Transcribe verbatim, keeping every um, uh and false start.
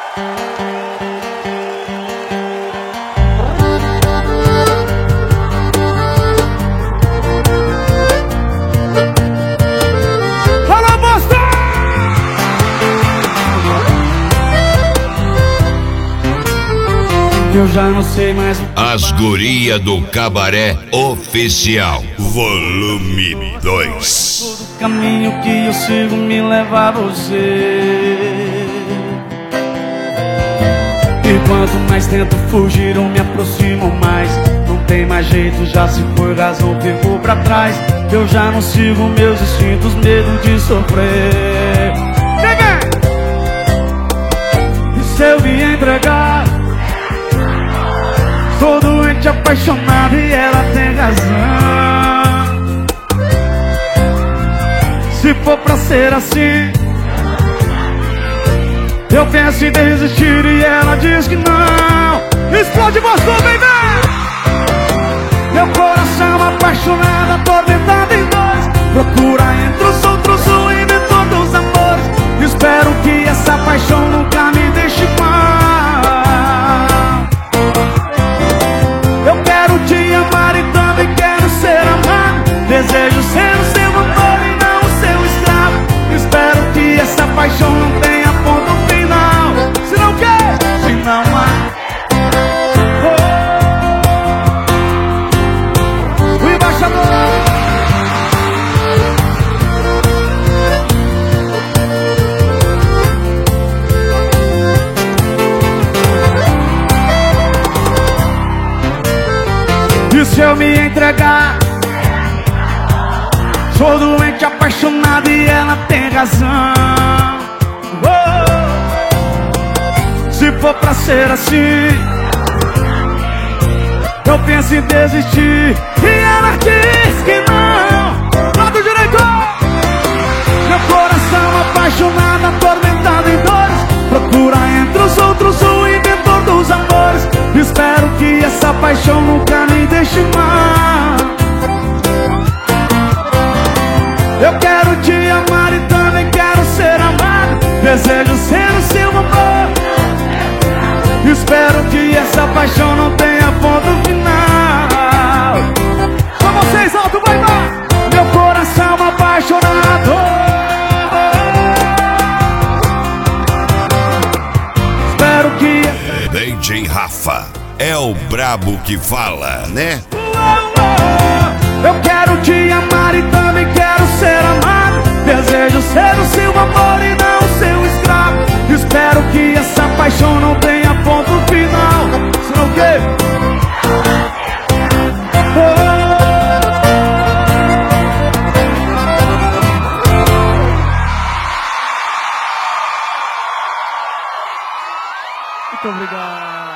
Eu já não sei mais o que As Guria do Cabaré Oficial, volume dois. todo caminho que eu sigo me leva a você. E quanto mais tento fugir eu me aproximo mais. Não tem mais jeito, já se foi, razão, ficou pra trás. Eu já não sigo meus instintos, medo de sofrer. E se eu me entregar? Tô doente, apaixonado e ela tem razão. Se for pra ser assim, eu penso em desistir e ela diz que não. Explode você, baby! Meu coração apaixonado, atormentado em dois, procura entre os outros o inventor dos amores. Espero que essa paixão nunca me deixe mal. Eu quero te amar e também quero ser amado. Desejo ser o seu amor e não o seu escravo. Espero que essa paixão não tenha ponto final. Se não quer, se não há. Oh. O embaixador. E se eu me entregar? Sou doente, apaixonado e ela tem razão. Oh. Se for pra ser assim, eu penso em desistir e ela diz que não. Lado direito! Meu coração apaixonado, atormentado em dores, procura entre os outros o inventor dos amores. Espero que essa paixão nunca me deixe mal. Eu quero te amar e também quero ser amado. Desejo ser o seu amor. Espero que essa paixão não tenha ponto final. Com vocês, alto, vai lá! Meu coração apaixonado. Espero que D J Rafa é o brabo que fala, né? Eu quero te amar e também quero ser amado. Desejo ser o seu amor e não o seu escravo. Espero que essa paixão não tenha ponto final. Senão o quê? Muito obrigado.